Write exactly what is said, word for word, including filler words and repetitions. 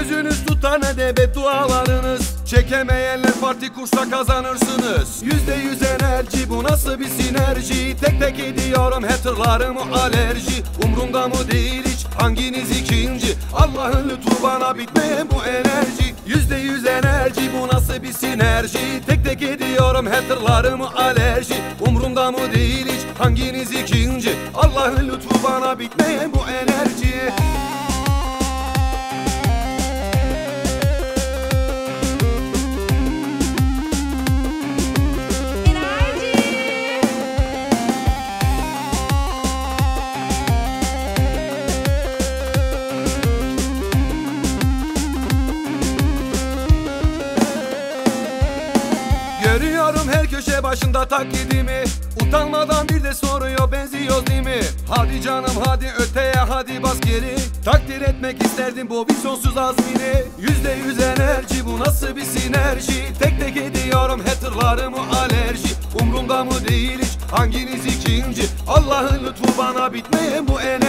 sözünüz tutar ne de beddualarınız. Çekemeyenler parti kursa kazanırsınız. Yüzde yüz enerji, bu nasıl bir sinerji? Tek tek ediyorum hatırlarımı alerji. Umrumda mı değil hiç hanginiz ikinci? Allah'ın lütfu bana bitmeyen bu enerji. Yüzde yüz enerji, bu nasıl bir sinerji? Tek tek ediyorum hatırlarımı alerji. Umrumda mı değil hiç hanginiz ikinci? Allah'ın lütfu bana bitmeyen bu enerji. Görüyorum her köşe başında taklidimi. Utanmadan bir de soruyor benziyoruz değil mi? Hadi canım hadi öteye hadi bas geri. Takdir etmek isterdim bu vizyonsuz azmini. Yüzde yüz enerji, bu nasıl bir sinerji? Tek tek ediyorum hatırlarımı alerji. Umrumda mı değil hiç hanginiz ikinci? Allah'ın lütfu bana bitmeyen bu enerji.